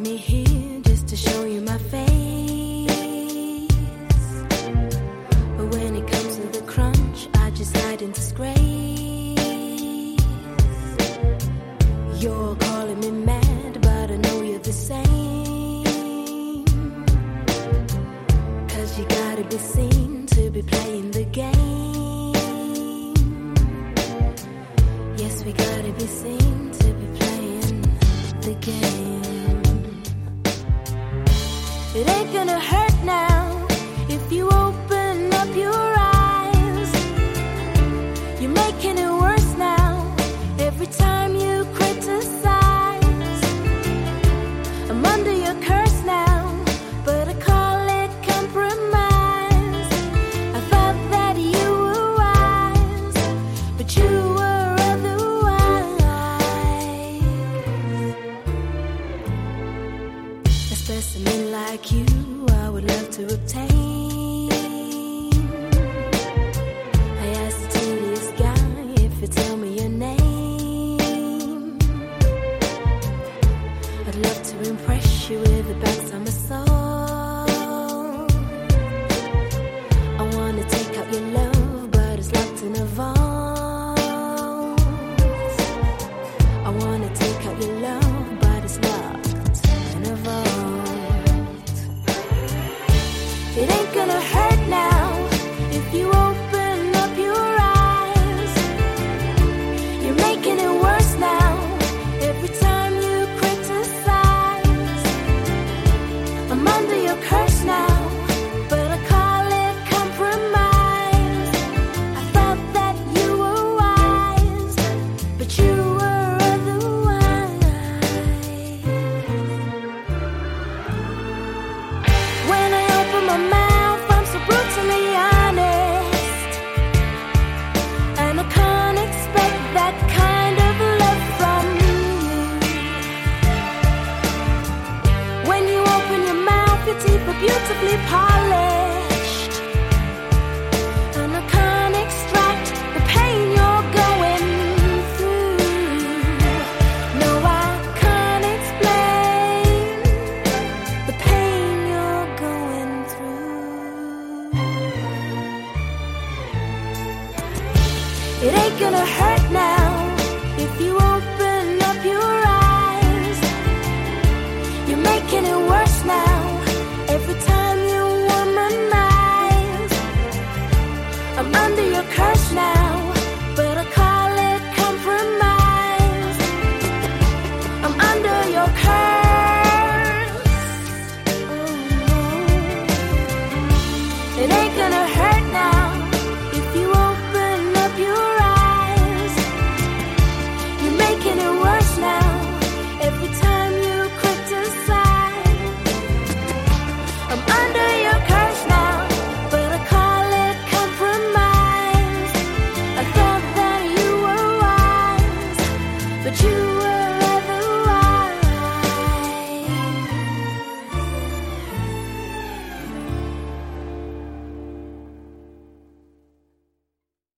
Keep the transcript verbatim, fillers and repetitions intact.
me here just to show you my face. But when it comes to the crunch, I just hide in disgrace. You're calling me mad, but I know you're the same. Cause you gotta be seen to be playing the game. Yes, we gotta be seen to be playing the game. It ain't gonna hurt now if you open up your eyes. You're making it worse now every time you criticize. I'm under your curse now, but I call it compromise. I thought that you were wise, but you were otherwise. A specimen like you I would love to obtain. I asked the tedious guy if you tell me your name. I'd love to impress you with the backs of my soul. I wanna take out your love, but it's locked in a vault. I wanna take out your love, but it's locked in a vault. It ain't gonna hurt now if you open up your eyes. You're making it worse now every time you criticize. I'm under your curse now, but I call it compromise. I thought that you were wise, but you were otherwise. When I open my mouth, I'm so brutally honest, and I can't expect that kind of love from you. When you open your mouth, your teeth are beautifully polished, and I can't extract the pain you're going through. No, I can't explain the pain you're going through. It ain't gonna hurt now if you open up your eyes. You're making it worse now every time you womanize. I'm under your curse now, but I call it compromise. I'm under your curse. Oh no. It ain't gonna hurt now if you open up your eyes. You're making it worse now every time you criticize. I'm under your curse now, but I call it compromise. I thought that you were wise, but you were